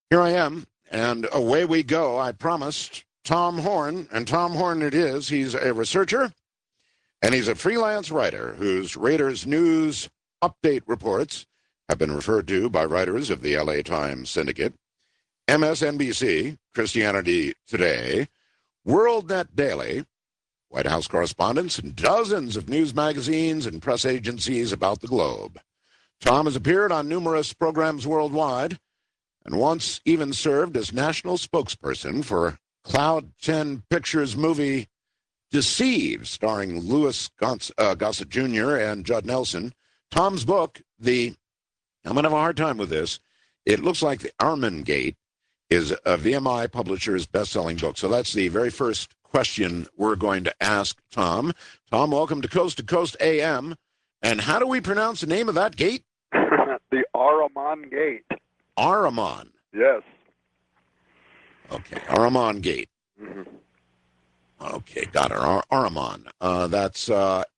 Here I am, and away we go. I promised Tom Horn, and Tom Horn it is. He's a researcher, and he's a freelance writer whose Raiders news update reports have been referred to by writers of the LA Times Syndicate, MSNBC, Christianity Today, WorldNet Daily, White House correspondents, and dozens of news magazines and press agencies about the globe. Tom has appeared on numerous programs worldwide, and once even served as national spokesperson for Cloud 10 Pictures movie Deceived, starring Louis Gossett Jr. and Judd Nelson. Tom's book, I'm going to have a hard time with this. It looks like The Armangate is a VMI publisher's best-selling book. So that's the very first question we're going to ask Tom. Tom, welcome to Coast AM. And how do we pronounce the name of that gate? The Ahriman Gate. Ahriman. Yes. Okay, Ahriman Gate. Mm-hmm. Okay, got it. Ahriman. That's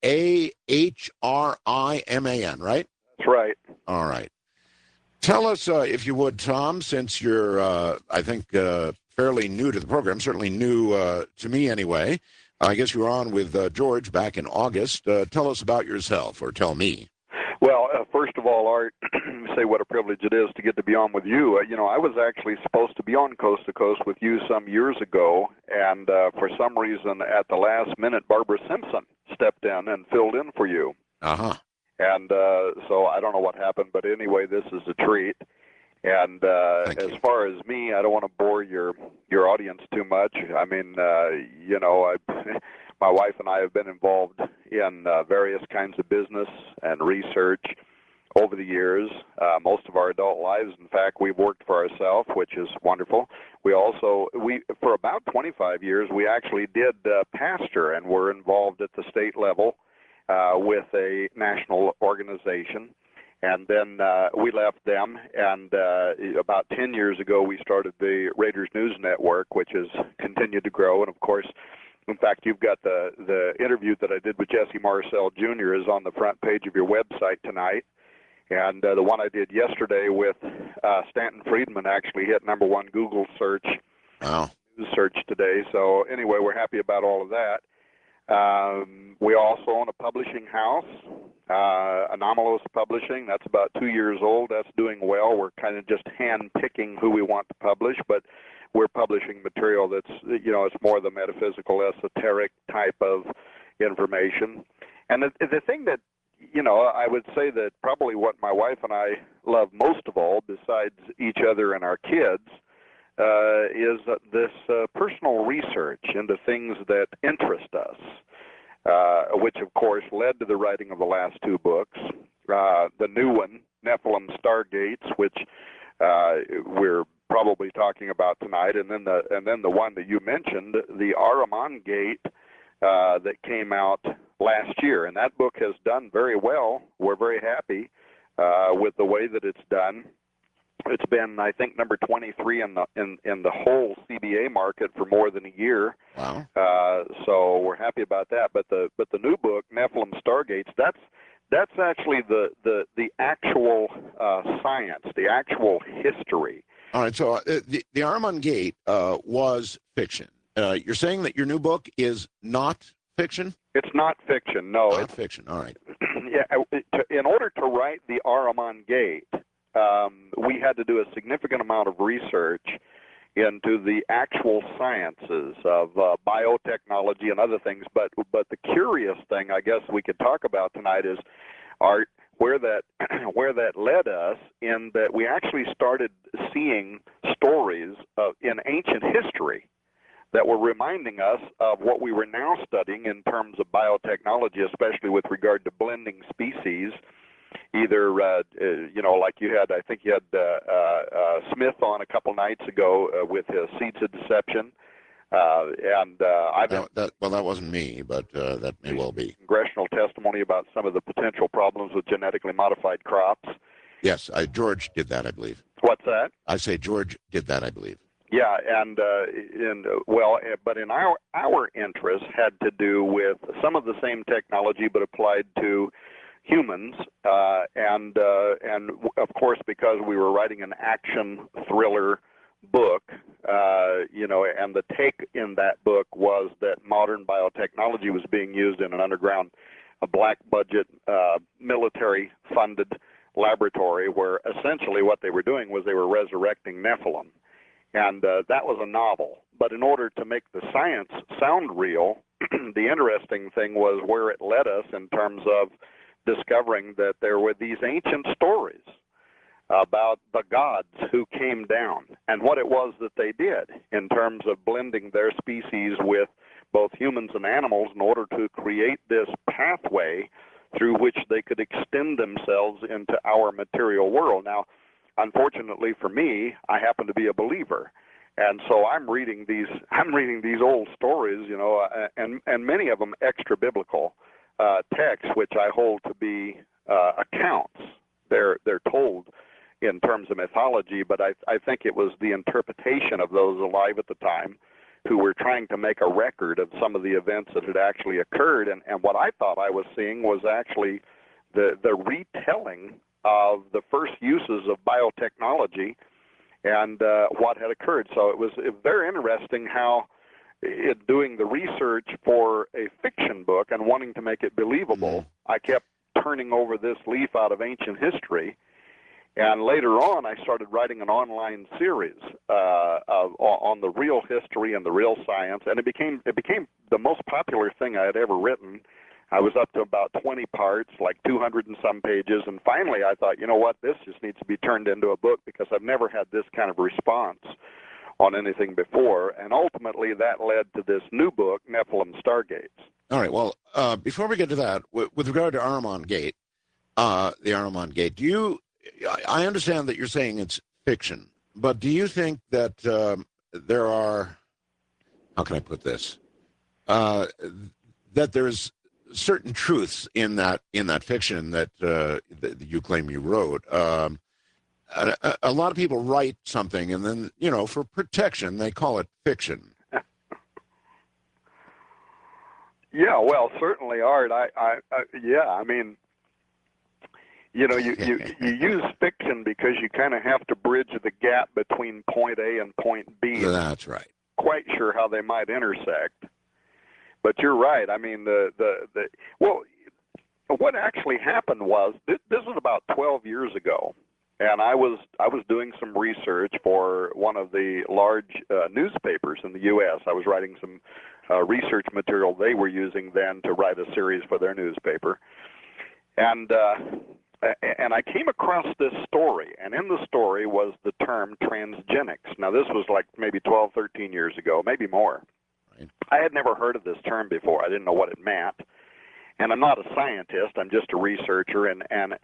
Ahriman, right? That's right. All right. Tell us, if you would, Tom, since you're, I think, fairly new to the program, certainly new to me anyway. I guess you were on with George back in August. Tell us about yourself, or tell me. Well, first of all, Art, say what a privilege it is to get to be on with you. I was actually supposed to be on Coast to Coast with you some years ago, and for some reason, at the last minute, Barbara Simpson stepped in and filled in for you. Uh-huh. And so I don't know what happened, but anyway, this is a treat. And as far as me, I don't want to bore your audience too much. I mean, my wife and I have been involved in various kinds of business and research over the years, most of our adult lives. In fact, we've worked for ourselves, which is wonderful. We for about 25 years, we actually did pastor and were involved at the state level with a national organization. And then we left them, and about 10 years ago, we started the Raiders News Network, which has continued to grow. And, of course, in fact, you've got the interview that I did with Jesse Marcel Jr. is on the front page of your website tonight. And the one I did yesterday with Stanton Friedman actually hit #1 Google search, news search today. So, anyway, we're happy about all of that. We also own a publishing house, Anomalous Publishing. That's about 2 years old. That's doing well. We're kind of just hand-picking who we want to publish, but we're publishing material that's, it's more the metaphysical, esoteric type of information. And the thing that, I would say that probably what my wife and I love most of all, besides each other and our kids, is this personal research into things that interest us, which, of course, led to the writing of the last two books. The new one, Nephilim Stargates, which we're probably talking about tonight, and then the one that you mentioned, the Ahriman Gate, that came out last year. And that book has done very well. We're very happy with the way that it's done. It's been, I think, number 23 in the whole CBA market for more than a year. Wow. So we're happy about that. But the new book, Nephilim Stargates, that's actually the actual science, the actual history. All right. So the Ahriman Gate was fiction. You're saying that your new book is not fiction? It's not fiction. No, not fiction. All right. Yeah. In order to write the Ahriman Gate, we had to do a significant amount of research into the actual sciences of biotechnology and other things. But the curious thing, I guess, we could talk about tonight is where that led us, in that we actually started seeing stories in ancient history that were reminding us of what we were now studying in terms of biotechnology, especially with regard to blending species. Either, like you had, I think you had Smith on a couple nights ago with his Seeds of Deception. That wasn't me, but that may well be. Congressional testimony about some of the potential problems with genetically modified crops. Yes, George did that, I believe. What's that? I say George did that, I believe. Yeah, but in our interest had to do with some of the same technology, but applied to humans, and of course, because we were writing an action thriller book, and the take in that book was that modern biotechnology was being used in an underground, a black budget, military-funded laboratory where essentially what they were doing was they were resurrecting Nephilim. And that was a novel. But in order to make the science sound real, the interesting thing was where it led us in terms of discovering that there were these ancient stories about the gods who came down and what it was that they did in terms of blending their species with both humans and animals in order to create this pathway through which they could extend themselves into our material world. Now, unfortunately for me, I happen to be a believer. And so I'm reading these old stories, and many of them extra biblical texts, which I hold to be accounts. They're told in terms of mythology, but I think it was the interpretation of those alive at the time who were trying to make a record of some of the events that had actually occurred. And what I thought I was seeing was actually the retelling of the first uses of biotechnology and what had occurred. So it was very interesting how, doing the research for a fiction book and wanting to make it believable, I kept turning over this leaf out of ancient history. And later on, I started writing an online series on the real history and the real science, and it became the most popular thing I had ever written. I was up to about 20 parts, like 200 and some pages, and finally I thought, you know what, this just needs to be turned into a book because I've never had this kind of response on anything before, and ultimately that led to this new book, Nephilim Stargates. All right, well, before we get to that, with regard to Ahriman Gate, the Ahriman Gate, I understand that you're saying it's fiction, but do you think that there are, how can I put this, that there's certain truths in that fiction that you claim you wrote? A lot of people write something and then, for protection, they call it fiction. Yeah, well, certainly, Art. I mean, you use fiction because you kind of have to bridge the gap between point A and point B. That's right. Quite sure how they might intersect. But you're right. I mean, well, what actually happened was this was about 12 years ago, and I was doing some research for one of the large newspapers in the U.S. I was writing some research material they were using then to write a series for their newspaper, and I came across this story, and in the story was the term transgenics. Now, this was like maybe 12, 13 years ago, maybe more. Right. I had never heard of this term before. I didn't know what it meant. And I'm not a scientist. I'm just a researcher and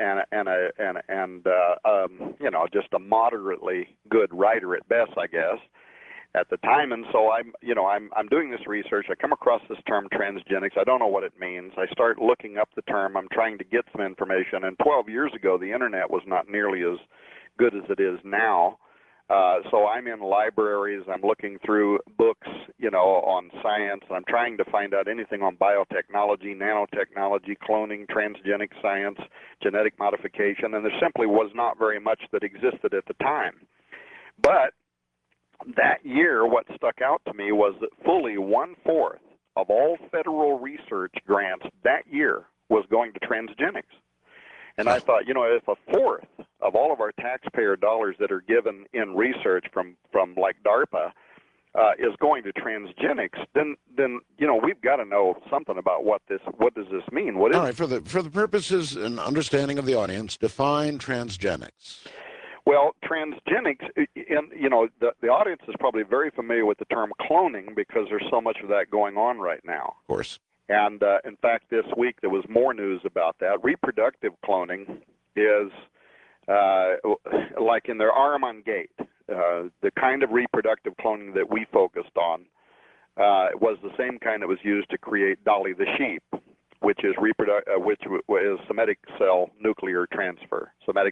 just a moderately good writer at best, I guess, at the time. And so I'm doing this research. I come across this term transgenics. I don't know what it means. I start looking up the term. I'm trying to get some information. And 12 years ago, the internet was not nearly as good as it is now. So I'm in libraries. I'm looking through books, on science. I'm trying to find out anything on biotechnology, nanotechnology, cloning, transgenic science, genetic modification, and there simply was not very much that existed at the time. But that year, what stuck out to me was that fully 1/4 of all federal research grants that year was going to transgenics. And I thought, if 1/4 of all of our taxpayer dollars that are given in research from like DARPA is going to transgenics, then we've got to know something about what does this mean? What is all right, for the purposes and understanding of the audience, define transgenics. Well, transgenics, the audience is probably very familiar with the term cloning because there's so much of that going on right now. Of course. And, in fact, this week there was more news about that. Reproductive cloning is like in their Ahriman Gate, the kind of reproductive cloning that we focused on was the same kind that was used to create Dolly the sheep, which is somatic cell nuclear transfer,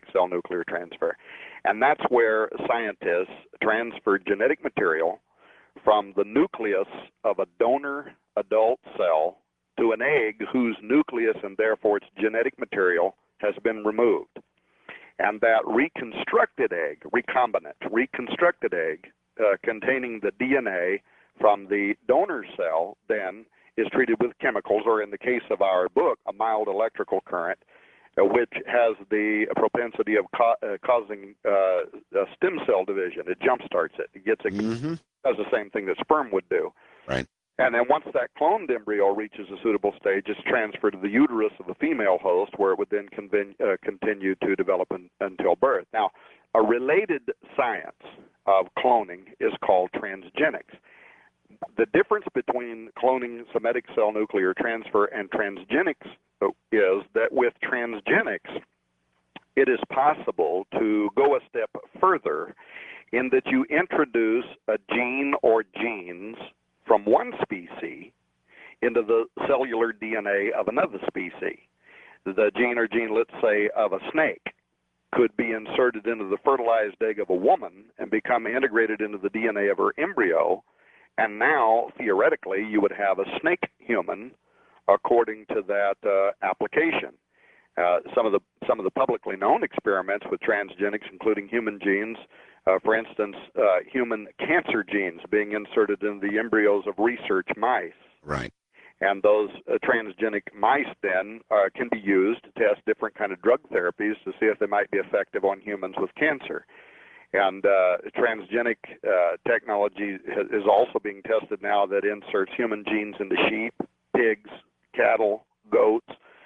And that's where scientists transfer genetic material from the nucleus of a donor adult cell to an egg whose nucleus and therefore its genetic material has been removed. And that reconstructed egg, recombinant, reconstructed egg containing the DNA from the donor cell then is treated with chemicals, or in the case of our book, a mild electrical current, which has the propensity of causing stem cell division. It jumpstarts it. It gets it, does the same thing that sperm would do. Right. And then once that cloned embryo reaches a suitable stage, it's transferred to the uterus of the female host, where it would then continue to develop until birth. Now, a related science of cloning is called transgenics. The difference between cloning somatic cell nuclear transfer and transgenics is that with transgenics, it is possible to go a step further in that you introduce a gene or genes from one species into the cellular DNA of another species. The gene or gene, let's say, of a snake could be inserted into the fertilized egg of a woman and become integrated into the DNA of her embryo, and now, theoretically, you would have a snake human according to that application. Some of the publicly known experiments with transgenics, including human genes, for instance, human cancer genes being inserted in the embryos of research mice. Right. And those transgenic mice then can be used to test different kind of drug therapies to see if they might be effective on humans with cancer. And transgenic technology is also being tested now that inserts human genes into sheep, pigs, cattle, goats,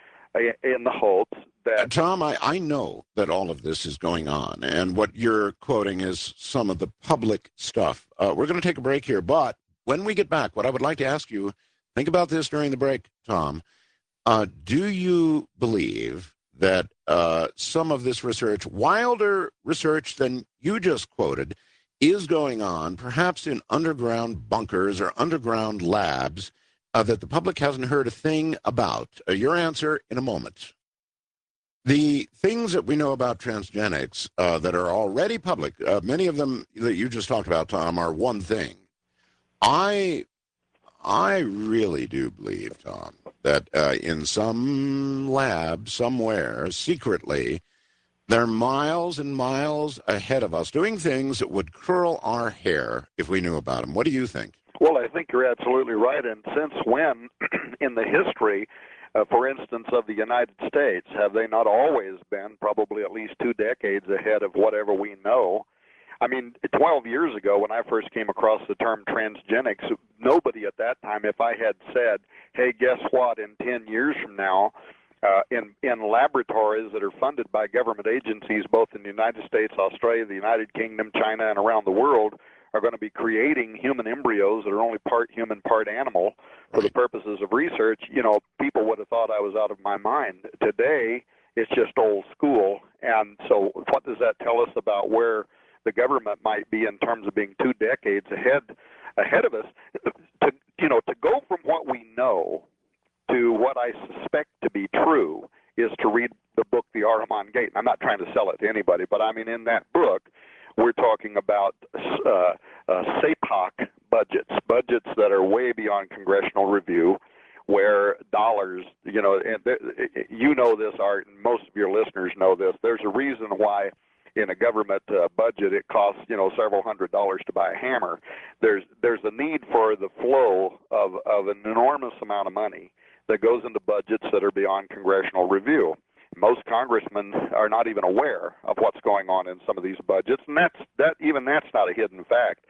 in the hopes that... Tom, I know that all of this is going on, and what you're quoting is some of the public stuff. We're going to take a break here, but when we get back, what I would like to ask you, think about this during the break, Tom. Do you believe that some of this research, wilder research than you just quoted, is going on, perhaps in underground bunkers or underground labs, that the public hasn't heard a thing about? Your answer in a moment. The things that we know about transgenics that are already public, many of them that you just talked about, Tom, are one thing. I really do believe, Tom, that in some lab somewhere, secretly, they're miles and miles ahead of us doing things that would curl our hair if we knew about them. What do you think? Well, I think you're absolutely right. And since when in the history, for instance, of the United States, have they not always been probably at least 2 decades ahead of whatever we know? I mean, 12 years ago when I first came across the term transgenics, nobody at that time, if I had said, hey, guess what, in 10 years from now, in laboratories that are funded by government agencies both in the United States, Australia, the United Kingdom, China, and around the world, are going to be creating human embryos that are only part human, part animal for the purposes of research, you know, people would have thought I was out of my mind. Today, it's just old school. And so what does that tell us about where the government might be in terms of being 2 decades ahead of us? To go from what we know to what I suspect to be true is to read the book, The Ahriman Gate. And I'm not trying to sell it to anybody, but I mean, in that book, we're talking about SAPOC budgets that are way beyond congressional review, where dollars, you know this, Art, and most of your listeners know this. There's a reason why in a government budget it costs, several $100s to buy a hammer. There's a need for the flow of an enormous amount of money that goes into budgets that are beyond congressional review. Most congressmen are not even aware of what's going on in some of these budgets, and that's not a hidden fact.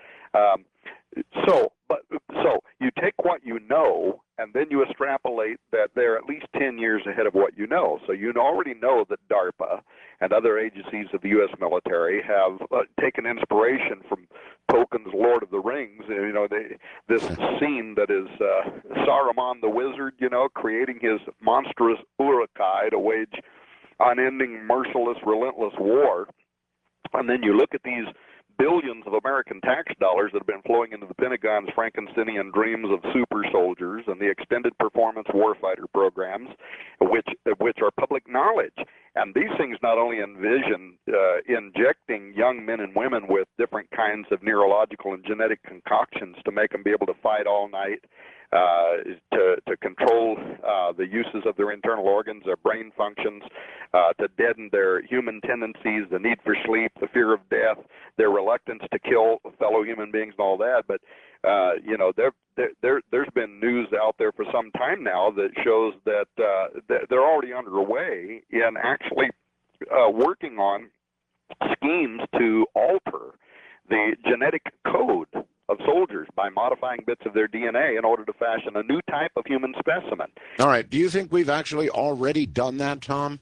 So you take what you know, and then you extrapolate that they're at least 10 years ahead of what you know. So you already know that DARPA and other agencies of the U.S. military have taken inspiration from Tolkien's Lord of the Rings. This scene that is Saruman the wizard, creating his monstrous Uruk-hai to wage unending, merciless, relentless war. And then you look at these billions of American tax dollars that have been flowing into the Pentagon's Frankensteinian dreams of super soldiers and the extended performance warfighter programs, which are public knowledge. And these things not only envision injecting young men and women with different kinds of neurological and genetic concoctions to make them be able to fight all night, to control the uses of their internal organs, their brain functions, to deaden their human tendencies, the need for sleep, the fear of death, their reluctance to kill fellow human beings, and all that. But there's been news out there for some time now that shows that they're already underway in actually working on schemes to alter the genetic code of soldiers by modifying bits of their DNA in order to fashion a new type of human specimen. All right. Do you think we've actually already done that, Tom?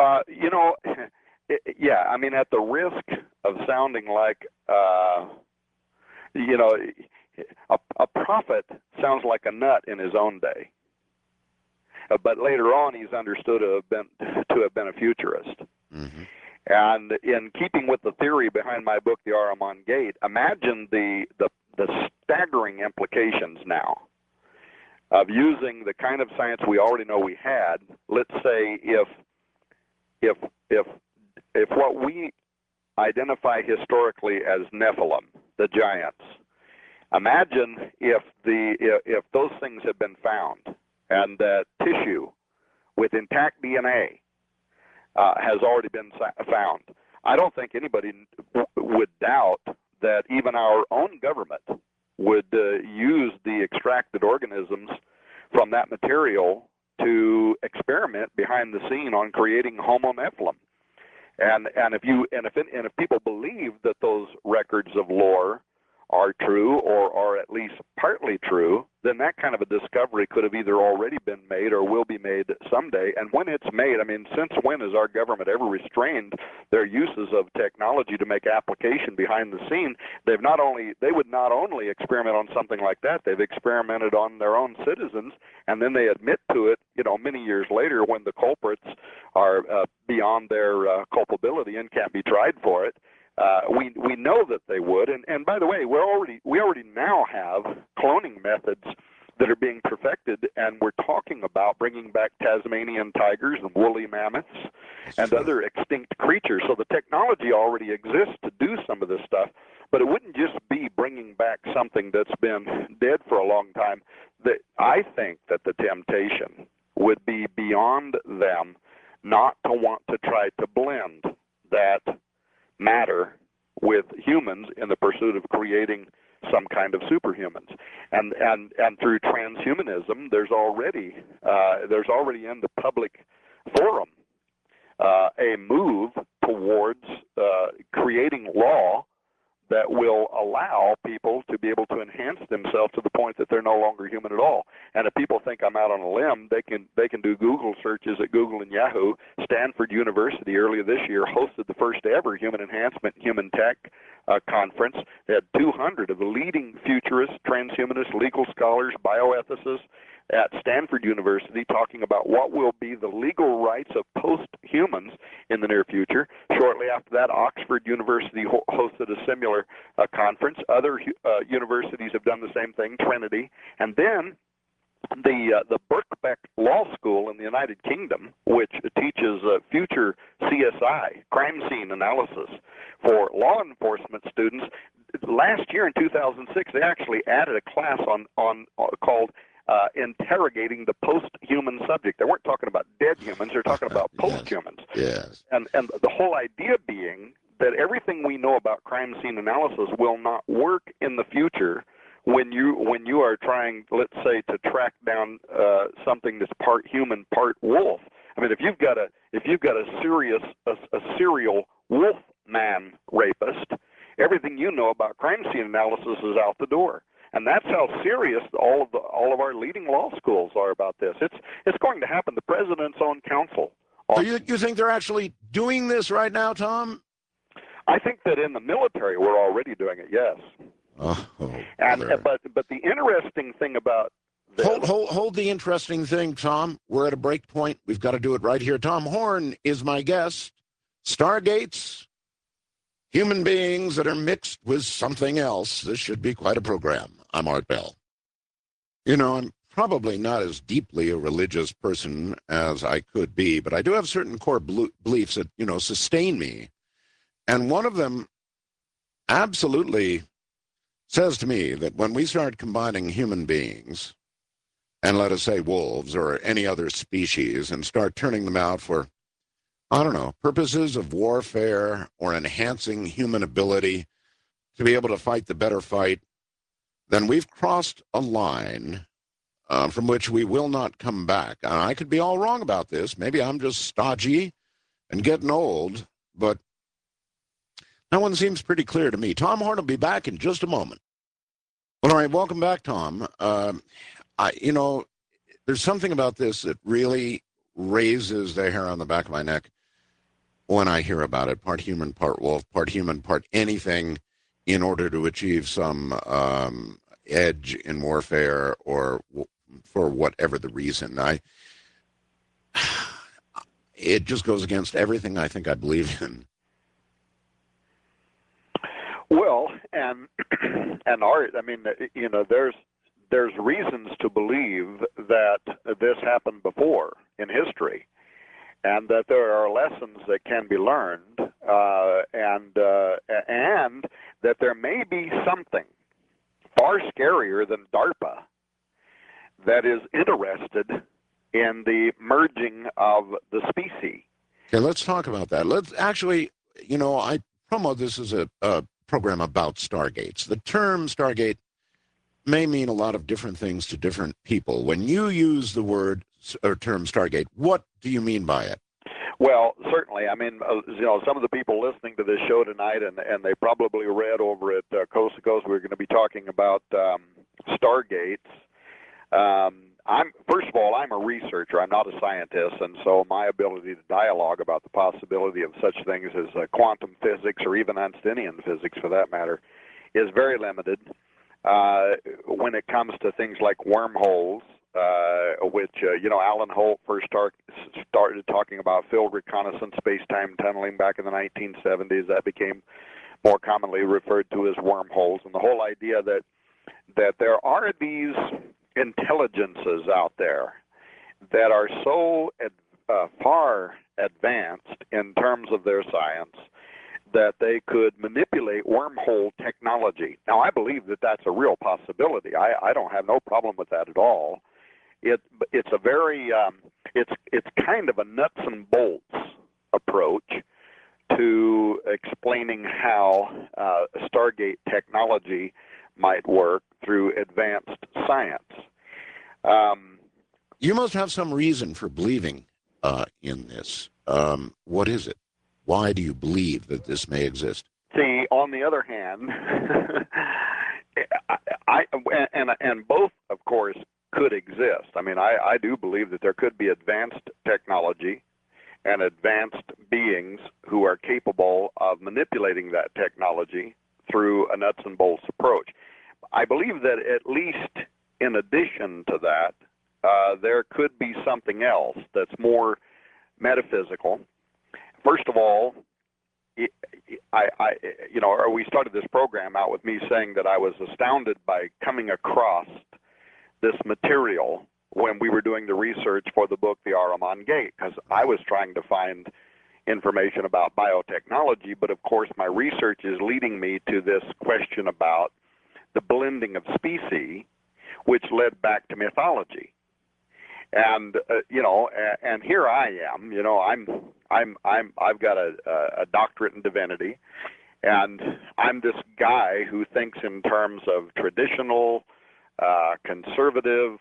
Yeah. I mean, at the risk of sounding like, a prophet sounds like a nut in his own day. But later on, he's understood to have been a futurist. Mm-hmm. And in keeping with the theory behind my book, The Ahriman Gate, imagine the staggering implications now of using the kind of science we already know we had. Let's say if what we identify historically as Nephilim, the giants, imagine if those things had been found and that tissue with intact DNA has already been found. I don't think anybody would doubt that even our own government would use the extracted organisms from that material to experiment behind the scene on creating Homo Nephilim. And if people believe that those records of lore are true or are at least partly true, then that kind of a discovery could have either already been made or will be made someday. And when it's made, I mean, since when has our government ever restrained their uses of technology to make application behind the scene? They would not only experiment on something like that, they've experimented on their own citizens, and then they admit to it, many years later when the culprits are beyond their culpability and can't be tried for it. We know that they would, and by the way, we already now have cloning methods that are being perfected, and we're talking about bringing back Tasmanian tigers and woolly mammoths and other extinct creatures. So the technology already exists to do some of this stuff, but it wouldn't just be bringing back something that's been dead for a long time. I think that the temptation would be beyond them not to want to try to blend that matter with humans in the pursuit of creating some kind of superhumans, and through transhumanism, there's already in the public forum a move towards creating law that will allow people to be able to enhance themselves to the point that they're no longer human at all. And if people think I'm out on a limb, they can do Google searches at Google and Yahoo. Stanford University earlier this year hosted the first ever Human Enhancement Human Tech conference. They had 200 of the leading futurists, transhumanists, legal scholars, bioethicists at Stanford University talking about what will be the legal rights of post-humans in the near future. Shortly after that, Oxford University hosted a similar conference. Other universities have done the same thing, Trinity. And then the Birkbeck Law School in the United Kingdom, which teaches future CSI, crime scene analysis, for law enforcement students, last year in 2006, they actually added a class on called interrogating the post-human subject. They weren't talking about dead humans, they're talking about post-humans. Yes. And the whole idea being that everything we know about crime scene analysis will not work in the future when you are trying, let's say, to track down something that's part human, part wolf. I mean, if you've got a serial wolf man rapist, everything you know about crime scene analysis is out the door. And that's how serious all of our leading law schools are about this. It's going to happen. The president's own counsel. So you think they're actually doing this right now, Tom? I think that in the military we're already doing it. Yes. But the interesting thing about this, hold the interesting thing, Tom. We're at a break point. We've got to do it right here. Tom Horn is my guest. Stargates. Human beings that are mixed with something else. This should be quite a program. I'm Art Bell. I'm probably not as deeply a religious person as I could be, but I do have certain core beliefs that, sustain me. And one of them absolutely says to me that when we start combining human beings and let us say wolves or any other species and start turning them out for, I don't know, purposes of warfare or enhancing human ability to be able to fight the better fight, then we've crossed a line from which we will not come back. And I could be all wrong about this. Maybe I'm just stodgy and getting old, but that one seems pretty clear to me. Tom Horn will be back in just a moment. Well, all right, welcome back, Tom. There's something about this that really raises the hair on the back of my neck when I hear about it. Part human, part wolf, part human, part anything in order to achieve some edge in warfare or for whatever the reason. It just goes against everything I think I believe in. Well, and Art, I mean, there's reasons to believe that this happened before in history, and that there are lessons that can be learned, and that there may be something far scarier than DARPA that is interested in the merging of the species. Okay, let's talk about that. Let's actually, I promote this as a program about Stargates. The term Stargate may mean a lot of different things to different people. When you use the word or term Stargate, what do you mean by it? Well, certainly. I mean, some of the people listening to this show tonight, and they probably read over at Coast to Coast, we're going to be talking about Stargates. First of all, I'm a researcher. I'm not a scientist, and so my ability to dialogue about the possibility of such things as quantum physics or even Einsteinian physics, for that matter, is very limited. When it comes to things like wormholes, which Alan Holt first started talking about field reconnaissance space-time tunneling back in the 1970s. That became more commonly referred to as wormholes, and the whole idea that there are these intelligences out there that are so far advanced in terms of their science that they could manipulate wormhole technology. Now, I believe that that's a real possibility. I don't have no problem with that at all. It's a very it's kind of a nuts and bolts approach to explaining how Stargate technology might work through advanced science. You must have some reason for believing in this. What is it? Why do you believe that this may exist? See, on the other hand, and both, of course, could exist. I mean, I do believe that there could be advanced technology and advanced beings who are capable of manipulating that technology through a nuts and bolts approach. I believe that at least in addition to that, there could be something else that's more metaphysical. First of all, we started this program out with me saying that I was astounded by coming across this material when we were doing the research for the book, The Ahriman Gate, because I was trying to find information about biotechnology, but of course my research is leading me to this question about the blending of species, which led back to mythology. And and here I am. I've got a doctorate in divinity, and I'm this guy who thinks in terms of traditional, conservative,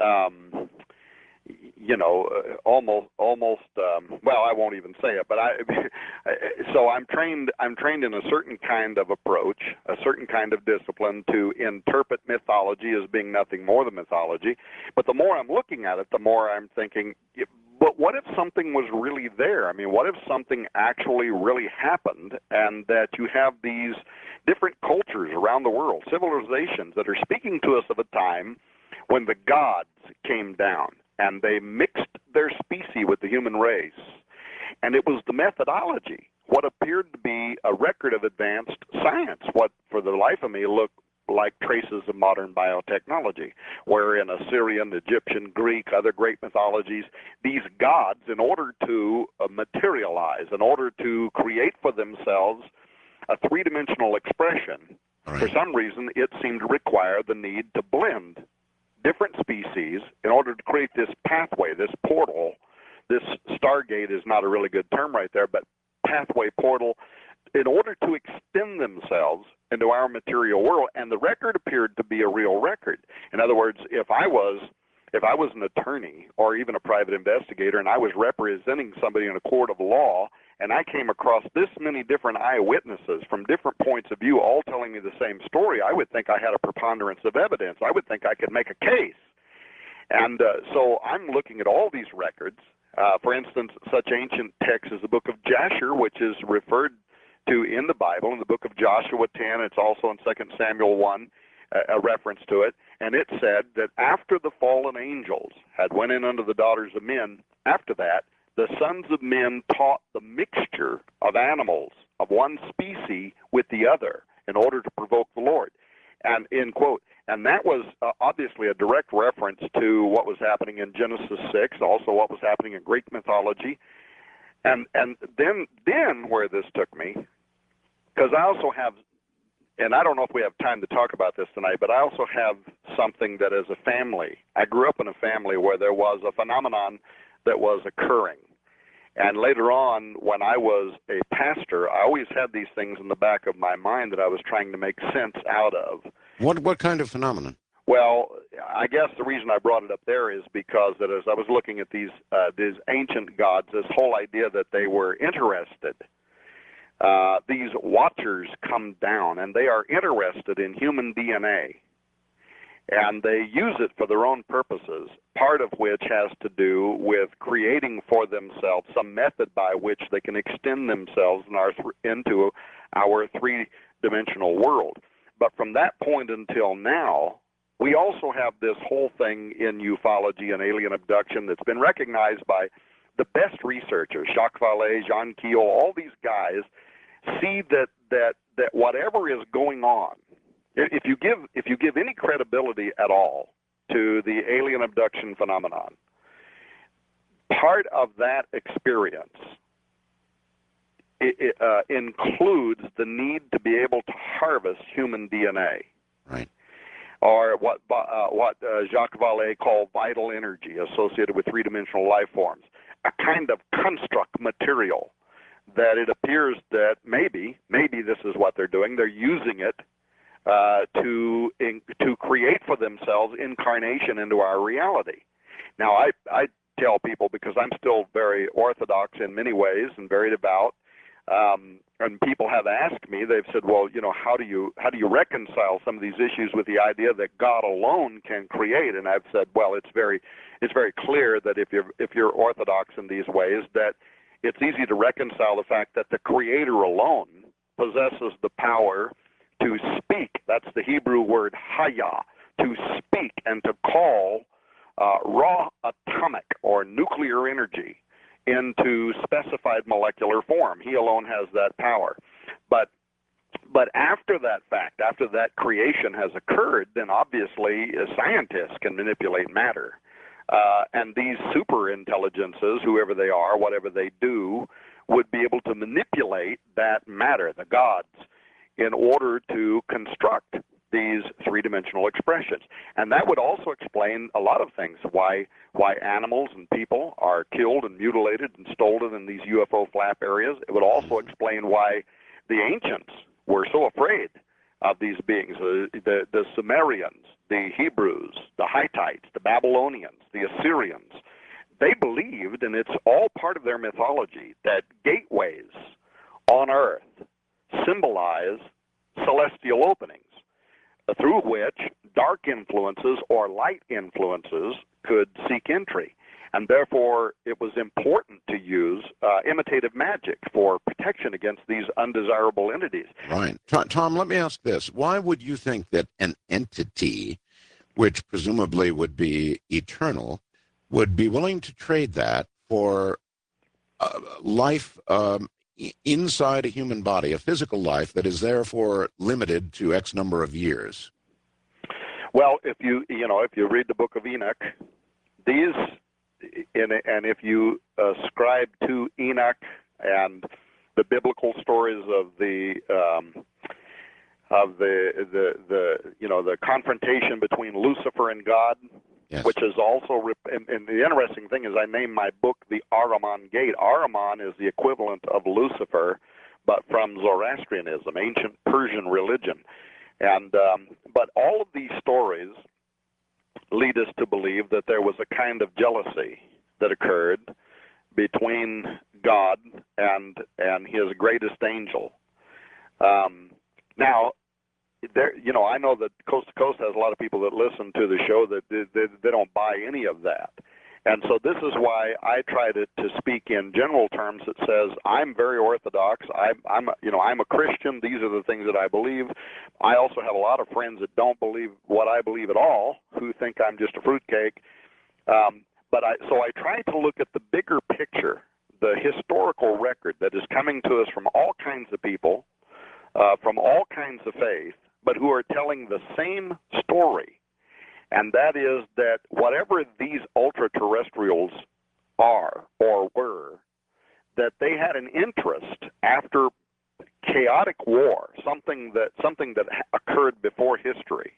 almost. Well, I won't even say it, but so I'm trained in a certain kind of approach, a certain kind of discipline to interpret mythology as being nothing more than mythology. But the more I'm looking at it, the more I'm thinking, but what if something was really there? I mean, what if something actually really happened, and that you have these different cultures around the world, civilizations that are speaking to us of a time when the gods came down and they mixed their species with the human race. And it was the methodology, what appeared to be a record of advanced science, what for the life of me looked like traces of modern biotechnology, where in Assyrian, Egyptian, Greek, other great mythologies, these gods, in order to materialize, in order to create for themselves a three-dimensional expression, for some reason it seemed to require the need to blend different species in order to create this pathway, this portal. This stargate is not a really good term right there, but pathway, portal, in order to extend themselves into our material world. And the record appeared to be a real record. In other words, if I was an attorney or even a private investigator and I was representing somebody in a court of law and I came across this many different eyewitnesses from different points of view all telling me the same story, I would think I had a preponderance of evidence. I would think I could make a case. And so I'm looking at all these records. For instance, such ancient text as the book of Jasher, which is referred to in the Bible, in the book of Joshua 10. It's also in 2 Samuel 1, a reference to it. And it said that after the fallen angels had went in unto the daughters of men, after that, the sons of men taught the mixture of animals of one species with the other in order to provoke the Lord. And end quote. And that was obviously a direct reference to what was happening in Genesis 6, also what was happening in Greek mythology. And then where this took me, because I also have, and I don't know if we have time to talk about this tonight, but I also have something that as a family, I grew up in a family where there was a phenomenon that was occurring. And later on, when I was a pastor, I always had these things in the back of my mind that I was trying to make sense out of. What kind of phenomenon? Well, I guess the reason I brought it up there is because that as I was looking at these ancient gods, this whole idea that they were interested. These watchers come down, and they are interested in human DNA, and they use it for their own purposes, part of which has to do with creating for themselves some method by which they can extend themselves into our three-dimensional world. But from that point until now, we also have this whole thing in ufology and alien abduction that's been recognized by the best researchers, Jacques Vallée, Jean Keogh, all these guys see that whatever is going on, if you give any credibility at all to the alien abduction phenomenon, part of that experience includes the need to be able to harvest human DNA. Right. Or what Jacques Vallée called vital energy associated with three-dimensional life forms, a kind of construct material that it appears that maybe this is what they're doing. They're using it to create for themselves incarnation into our reality. Now, I tell people, because I'm still very orthodox in many ways and very devout, and people have asked me, they've said, well, how do you reconcile some of these issues with the idea that God alone can create? And I've said, well, it's very clear that if you're orthodox in these ways, that it's easy to reconcile the fact that the Creator alone possesses the power to speak. That's the Hebrew word haya, to speak and to call raw atomic or nuclear energy into specified molecular form. He alone has that power. But after that fact, after that creation has occurred, then obviously scientists can manipulate matter. And these super intelligences, whoever they are, whatever they do, would be able to manipulate that matter, the gods, in order to construct these three-dimensional expressions. And that would also explain a lot of things, why animals and people are killed and mutilated and stolen in these UFO flap areas. It would also explain why the ancients were so afraid of these beings, the Sumerians, the Hebrews, the Hittites, the Babylonians, the Assyrians. They believed, and it's all part of their mythology, that gateways on earth symbolize celestial openings through which dark influences or light influences could seek entry. And therefore, it was important to use imitative magic for protection against these undesirable entities. Right. Tom, let me ask this. Why would you think that an entity, which presumably would be eternal, would be willing to trade that for life inside a human body, a physical life that is therefore limited to X number of years? Well, if you read the book of Enoch, and if you ascribe to Enoch and the biblical stories of the of the confrontation between Lucifer and God, Yes. which is also, and the interesting thing is I named my book the Ahriman Gate. Ahriman is the equivalent of Lucifer, but from Zoroastrianism, ancient Persian religion. And but all of these stories lead us to believe that there was a kind of jealousy that occurred between God and his greatest angel. Now, there, I know that Coast to Coast has a lot of people that listen to the show that they don't buy any of that. And so this is why I try to speak in general terms that says I'm very orthodox. I'm a Christian. These are the things that I believe. I also have a lot of friends that don't believe what I believe at all, who think I'm just a fruitcake. But I try to look at the bigger picture, the historical record that is coming to us from all kinds of people, from all kinds of faith, but who are telling the same story. And that is that whatever these ultra-terrestrials are or were, that they had an interest after chaotic war, something that occurred before history,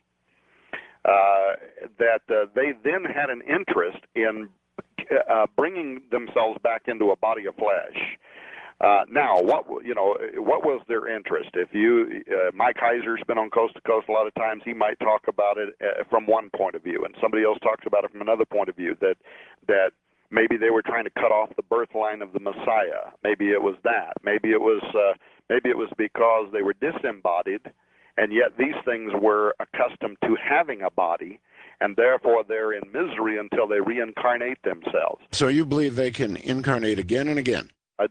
that they then had an interest in bringing themselves back into a body of flesh. Now, what was their interest? If Mike Heiser's been on Coast to Coast a lot of times, he might talk about it from one point of view, and somebody else talks about it from another point of view. That maybe they were trying to cut off the birth line of the Messiah. Maybe it was that. Maybe it was because they were disembodied, and yet these things were accustomed to having a body, and therefore they're in misery until they reincarnate themselves. So you believe they can incarnate again and again?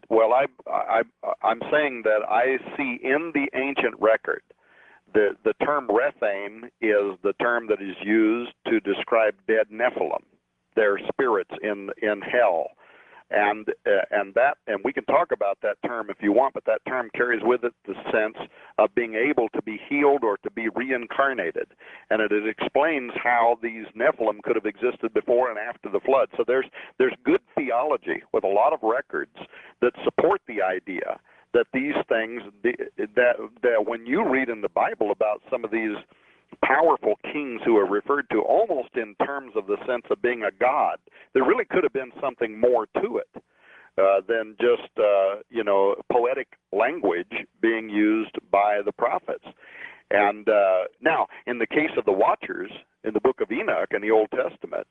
I'm saying that I see in the ancient record the term Rephaim is the term that is used to describe dead Nephilim, their spirits in hell, and we can talk about that term if you want, but that term carries with it the sense of being able to be healed or to be reincarnated, and it explains how these Nephilim could have existed before and after the flood. So there's good theology with a lot of records that support the idea that these things, that when you read in the Bible about some of these powerful kings who are referred to almost in terms of the sense of being a god, there really could have been something more to it than just poetic language being used by the prophets. And now, in the case of the Watchers in the book of Enoch in the Old Testament,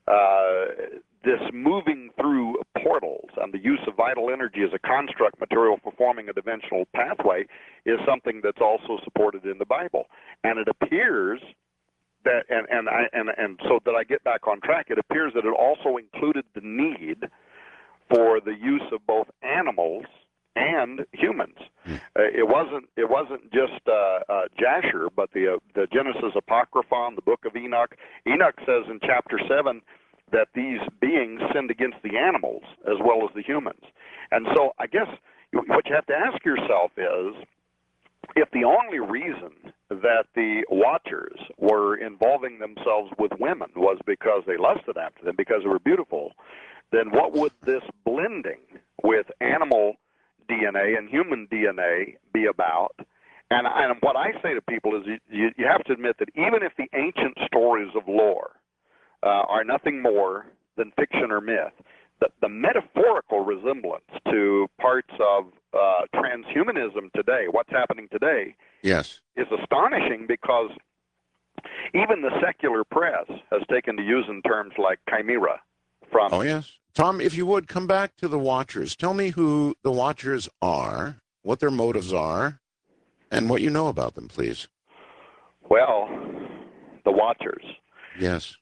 this moving through portals and the use of vital energy as a construct material for forming a dimensional pathway is something that's also supported in the Bible. And it appears that, and so that I get back on track, it appears that it also included the need for the use of both animals and humans. It wasn't just Jasher, but the Genesis Apocryphon, the book of Enoch. Enoch says in chapter 7 that these beings sinned against the animals as well as the humans. And so I guess what you have to ask yourself is, if the only reason that the Watchers were involving themselves with women was because they lusted after them, because they were beautiful, then what would this blending with animal DNA and human DNA be about? And what I say to people is you have to admit that even if the ancient stories of lore are nothing more than fiction or myth, the metaphorical resemblance to parts of transhumanism today, what's happening today, yes, is astonishing, because even the secular press has taken to using terms like chimera from... Oh, yes. Tom, if you would, come back to the Watchers. Tell me who the Watchers are, what their motives are, and what you know about them, please. Well, the Watchers. Yes.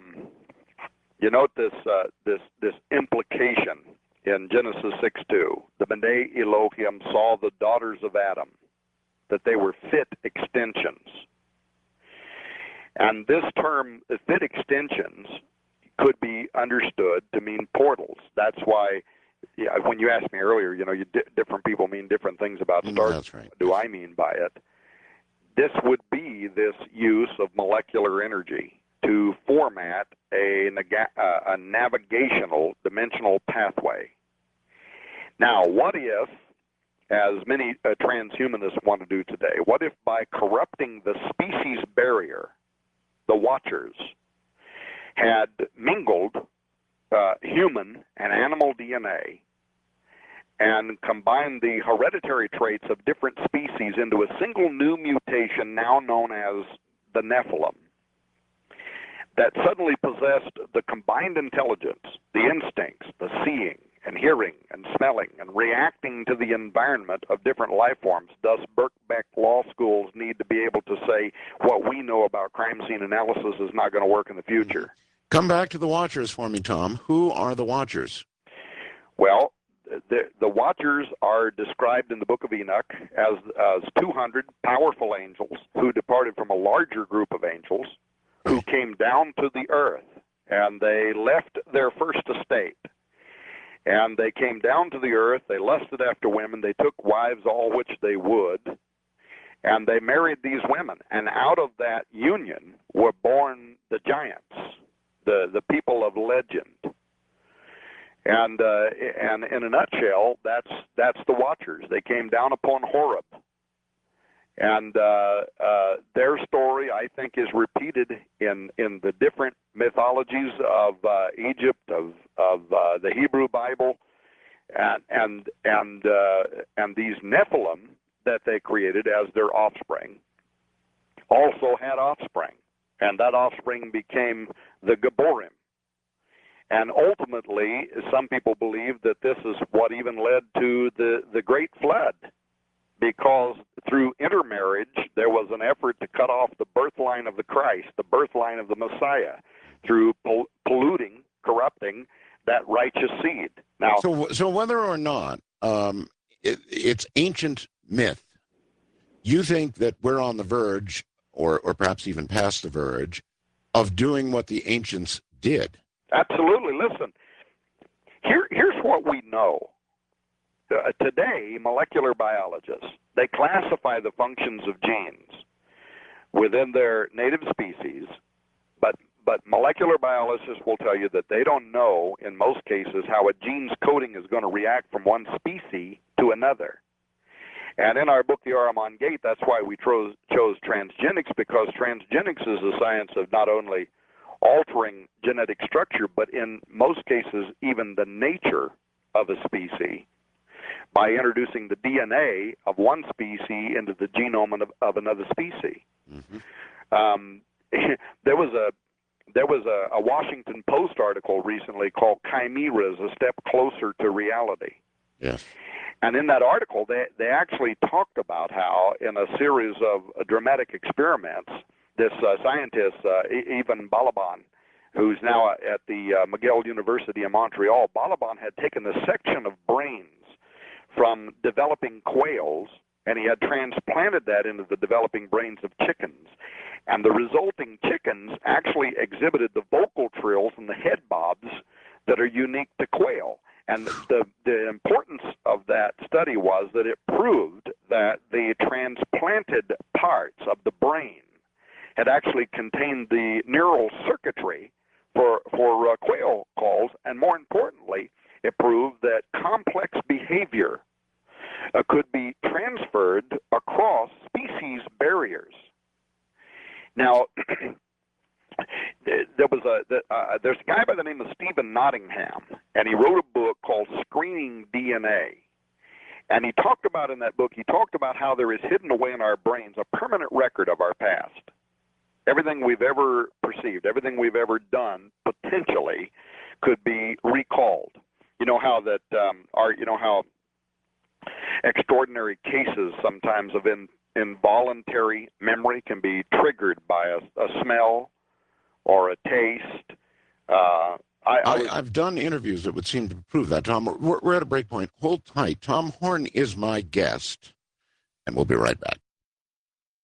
You note this implication in Genesis 6:2. The B'nai Elohim saw the daughters of Adam, that they were fit extensions. And this term, fit extensions, could be understood to mean portals. That's why, when you asked me earlier, different people mean different things about stars. That's right. What do I mean by it? This would be this use of molecular energy to format a navigational dimensional pathway. Now, what if as many transhumanists want to do today? What if by corrupting the species barrier, the Watchers had mingled human and animal DNA and combined the hereditary traits of different species into a single new mutation now known as the Nephilim, that suddenly possessed the combined intelligence, the instincts, the seeing and hearing and smelling and reacting to the environment of different life forms. Thus, Birkbeck law schools need to be able to say what we know about crime scene analysis is not going to work in the future. Come back to the Watchers for me, Tom. Who are the Watchers? Well, the Watchers are described in the Book of Enoch as 200 powerful angels who departed from a larger group of angels who came down to the earth, and they left their first estate. And they came down to the earth, they lusted after women, they took wives all which they would, and they married these women. And out of that union were born the giants, the people of legend. And in a nutshell, that's the Watchers. They came down upon Horeb. And their story, I think, is repeated in the different mythologies of Egypt, of the Hebrew Bible, and these Nephilim that they created as their offspring also had offspring, and that offspring became the Gabborim. And ultimately, some people believe that this is what even led to the Great Flood, because through intermarriage, there was an effort to cut off the birth line of the Christ, the birth line of the Messiah, through polluting, corrupting that righteous seed. Now, so whether or not it's ancient myth, you think that we're on the verge, or perhaps even past the verge, of doing what the ancients did? Absolutely. Listen, here's what we know. Today, molecular biologists, they classify the functions of genes within their native species, but molecular biologists will tell you that they don't know, in most cases, how a gene's coding is going to react from one species to another. And in our book, The Ahriman Gate, that's why we chose transgenics, because transgenics is a science of not only altering genetic structure, but in most cases, even the nature of a species, by introducing the DNA of one species into the genome of another species. Mm-hmm. There was a Washington Post article recently called "Chimeras: A Step Closer to Reality." Yes. And in that article, they actually talked about how, in a series of dramatic experiments, this scientist, Ivan Balaban, who's now at the McGill University in Montreal, Balaban had taken a section of brains from developing quails, and he had transplanted that into the developing brains of chickens. And the resulting chickens actually exhibited the vocal trills and the head bobs that are unique to quail. And the importance of that study was that it proved that the transplanted parts of the brain had actually contained the neural circuitry for quail calls, and more importantly, it proved that complex behavior could be transferred across species barriers. Now, there's a guy by the name of Stephen Nottingham, and he wrote a book called Screening DNA. And he talked about in that book, how there is hidden away in our brains a permanent record of our past. Everything we've ever perceived, everything we've ever done, potentially could be recalled. You know how how extraordinary cases sometimes of involuntary memory can be triggered by a smell or a taste. I've done interviews that would seem to prove that, Tom. We're at a break point. Hold tight. Tom Horn is my guest, and we'll be right back.